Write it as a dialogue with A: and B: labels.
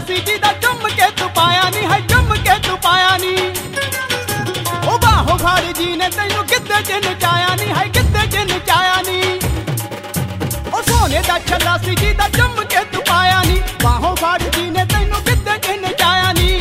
A: ਸੀ ਜਿਹਦਾ ਚੁੰਮ ਕੇ ਤੂੰ ਪਾਇਆ ਨੀ, ਹੈ ਚੁੰਮ ਕੇ ਤੂੰ ਪਾਇਆ ਨੀ। ਉਹ ਬਾਹੋਂ ਫੜ ਜੀ ਨੇ ਤੈਨੂੰ ਕਿੱਦੇ ਚ ਨਚਾਇਆ ਨੀ, ਹੈ ਕਿੱਦੇ ਚ ਨਚਾਇਆ ਨੀ। ਉਹ ਸੋਨੇ ਦਾ ਛੱਲਾ ਸੀ ਜਿਹਦਾ ਚੁੰਮ ਕੇ ਤੂੰ ਪਾਇਆ ਨੀ, ਬਾਹੋਂ ਫੜ ਜੀ ਨੇ ਤੈਨੂੰ ਕਿੱਦੇ ਚ ਨਚਾਇਆ ਨੀ।